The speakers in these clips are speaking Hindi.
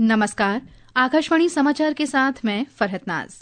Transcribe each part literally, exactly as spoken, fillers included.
नमस्कार, आकाशवाणी समाचार के साथ मैं फरहत नाज।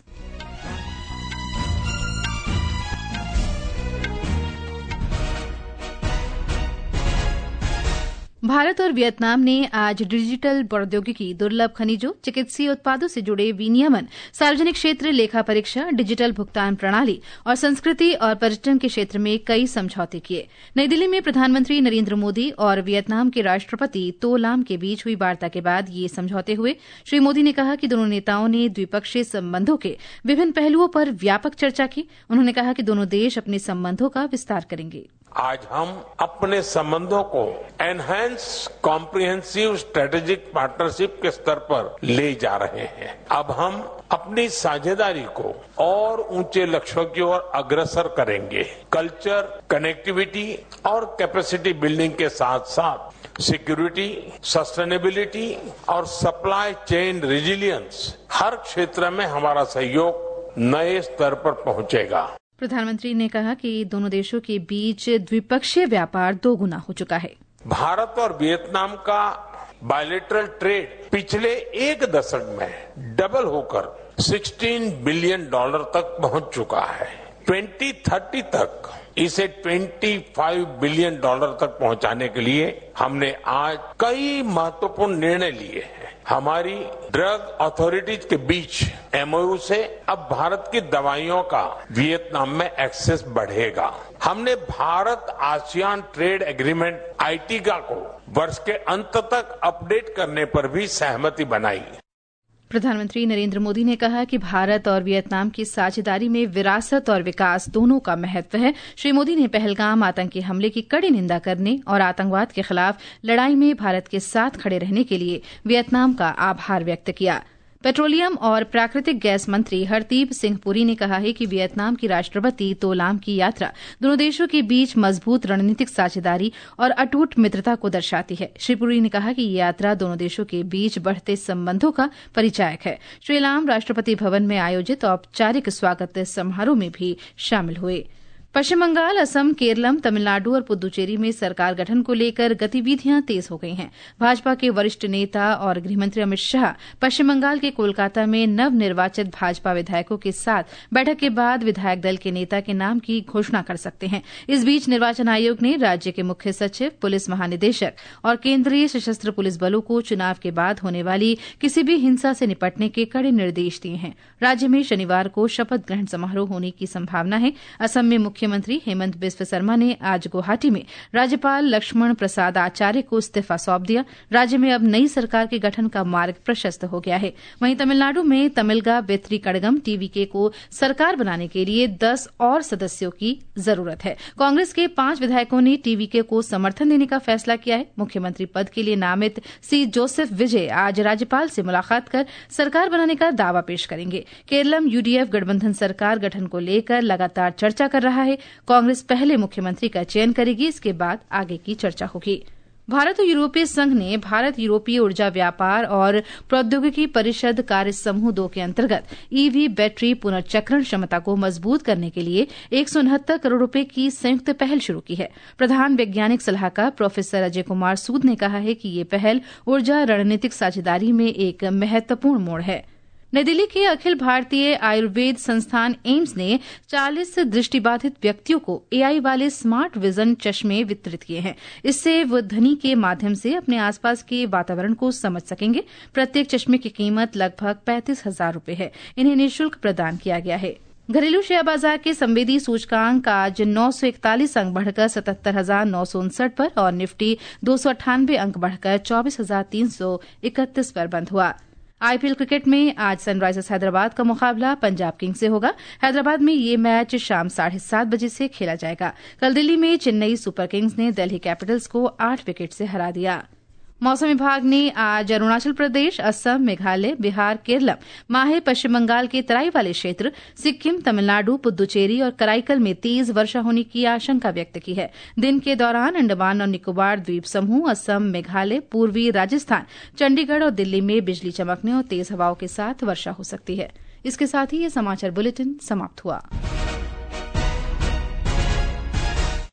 भारत और वियतनाम ने आज डिजिटल प्रौद्योगिकी, दुर्लभ खनिजों, चिकित्सीय उत्पादों से जुड़े विनियमन, सार्वजनिक क्षेत्र लेखा परीक्षा, डिजिटल भुगतान प्रणाली और संस्कृति और पर्यटन के क्षेत्र में कई समझौते किए। नई दिल्ली में प्रधानमंत्री नरेंद्र मोदी और वियतनाम के राष्ट्रपति तो लाम के बीच हुई वार्ता के बाद ये समझौते हुए। श्री मोदी ने कहा कि दोनों नेताओं ने द्विपक्षीय संबंधों के विभिन्न पहलुओं पर व्यापक चर्चा की। उन्होंने कहा कि दोनों देश अपने संबंधों का विस्तार करेंगे। आज हम अपने संबंधों को एनहांस कॉम्प्रिहेंसिव स्ट्रेटेजिक पार्टनरशिप के स्तर पर ले जा रहे हैं। अब हम अपनी साझेदारी को और ऊंचे लक्ष्यों की ओर अग्रसर करेंगे। कल्चर, कनेक्टिविटी और कैपेसिटी बिल्डिंग के साथ साथ सिक्योरिटी, सस्टेनेबिलिटी और सप्लाई चेन रेजिलियंस, हर क्षेत्र में हमारा सहयोग नए स्तर पर पहुंचेगा। प्रधानमंत्री ने कहा कि दोनों देशों के बीच द्विपक्षीय व्यापार दोगुना हो चुका है। भारत और वियतनाम का बायलैटरल ट्रेड पिछले एक दशक में डबल होकर सोलह बिलियन डॉलर तक पहुंच चुका है। दो हज़ार तीस तक इसे पच्चीस बिलियन डॉलर तक पहुंचाने के लिए हमने आज कई महत्वपूर्ण निर्णय लिए हैं। हमारी ड्रग अथॉरिटीज के बीच एमओयू से अब भारत की दवाइयों का वियतनाम में एक्सेस बढ़ेगा। हमने Bharat ASEAN trade agreement AITIGA को वर्ष के अंत तक अपडेट करने पर भी सहमति बनाई। प्रधानमंत्री नरेंद्र मोदी ने कहा कि भारत और वियतनाम की साझेदारी में विरासत और विकास दोनों का महत्व है। श्री मोदी ने पहलगाम आतंकी हमले की कड़ी निंदा करने और आतंकवाद के खिलाफ लड़ाई में भारत के साथ खड़े रहने के लिए वियतनाम का आभार व्यक्त किया। पेट्रोलियम और प्राकृतिक गैस मंत्री हरदीप सिंह पुरी ने कहा है कि वियतनाम की राष्ट्रपति तो लाम की यात्रा दोनों देशों के बीच मजबूत रणनीतिक साझेदारी और अटूट मित्रता को दर्शाती है। श्री पुरी ने कहा कि ये यात्रा दोनों देशों के बीच बढ़ते संबंधों का परिचायक है। श्री लाम राष्ट्रपति भवन में आयोजित औपचारिक स्वागत समारोह में भी शामिल हुए। पश्चिम बंगाल, असम, केरलम, तमिलनाडु और पुद्दुचेरी में सरकार गठन को लेकर गतिविधियां तेज हो गई हैं। भाजपा के वरिष्ठ नेता और गृहमंत्री अमित शाह पश्चिम बंगाल के कोलकाता में नवनिर्वाचित भाजपा विधायकों के साथ बैठक के बाद विधायक दल के नेता के नाम की घोषणा कर सकते हैं। इस बीच निर्वाचन आयोग ने राज्य के मुख्य सचिव, पुलिस महानिदेशक और केंद्रीय सशस्त्र पुलिस बलों को चुनाव के बाद होने वाली किसी भी हिंसा से निपटने के कड़े निर्देश दिए हैं। राज्य में शनिवार को शपथ ग्रहण समारोह होने की संभावना है। असम में मुख्यमंत्री हेमंत बिस्व शर्मा ने आज गुवाहाटी में राज्यपाल लक्ष्मण प्रसाद आचार्य को इस्तीफा सौंप दिया। राज्य में अब नई सरकार के गठन का मार्ग प्रशस्त हो गया है। वहीं तमिलनाडु में तमिलगा वेत्री कड़गम टीवीके को सरकार बनाने के लिए दस और सदस्यों की जरूरत है। कांग्रेस के पांच विधायकों ने टीवीके को समर्थन देने का फैसला किया है। मुख्यमंत्री पद के लिए नामित सी जोसेफ विजय आज राज्यपाल से मुलाकात कर सरकार बनाने का दावा पेश करेंगे। केरलम यूडीएफ गठबंधन सरकार गठन को लेकर लगातार चर्चा कर रहा है। कांग्रेस पहले मुख्यमंत्री का चयन करेगी, इसके बाद आगे की चर्चा होगी। भारत और यूरोपीय संघ ने भारत यूरोपीय ऊर्जा व्यापार और प्रौद्योगिकी परिषद कार्य समूह दो के अंतर्गत ईवी बैटरी पुनर्चक्रण क्षमता को मजबूत करने के लिए एक सौ उनहत्तर करोड़ रुपए की संयुक्त पहल शुरू की है। प्रधान वैज्ञानिक सलाहकार प्रोफेसर अजय कुमार सूद ने कहा है कि ये पहल ऊर्जा रणनीतिक साझेदारी में एक महत्वपूर्ण मोड़ है। नई दिल्ली के अखिल भारतीय आयुर्वेद संस्थान एम्स ने चालीस दृष्टिबाधित व्यक्तियों को एआई वाले स्मार्ट विजन चश्मे वितरित किए हैं। इससे वो ध्वनि के माध्यम से अपने आसपास के वातावरण को समझ सकेंगे। प्रत्येक चश्मे की कीमत लगभग पैंतीस हजार रुपए है। इन्हें निःशुल्क प्रदान किया गया है। घरेलू शेयर बाजार के संवेदी सूचकांक आज नौ सौ इकतालीस अंक बढ़कर सतहत्तर हजार नौ सौ उनसठ पर और निफ्टी दो सौ अट्ठानवे अंक बढ़कर चौबीस हजार तीन सौ इकतीस पर बंद हुआ। आईपीएल क्रिकेट में आज सनराइजर्स हैदराबाद का मुकाबला पंजाब किंग्स से होगा। हैदराबाद में ये मैच शाम साढ़े सात बजे से खेला जाएगा। कल दिल्ली में चेन्नई सुपर किंग्स ने दिल्ली कैपिटल्स को आठ विकेट से हरा दिया। मौसम विभाग ने आज अरुणाचल प्रदेश, असम, मेघालय, बिहार, केरलम, माहे, पश्चिम बंगाल के तराई वाले क्षेत्र, सिक्किम, तमिलनाडु, पुद्दुचेरी और कराईकल में तेज वर्षा होने की आशंका व्यक्त की है। दिन के दौरान अंडमान और निकोबार द्वीप समूह, असम, मेघालय, पूर्वी राजस्थान, चंडीगढ़ और दिल्ली में बिजली चमकने और तेज हवाओं के साथ वर्षा हो सकती है। इसके साथ ही ये समाचार बुलेटिन समाप्त हुआ।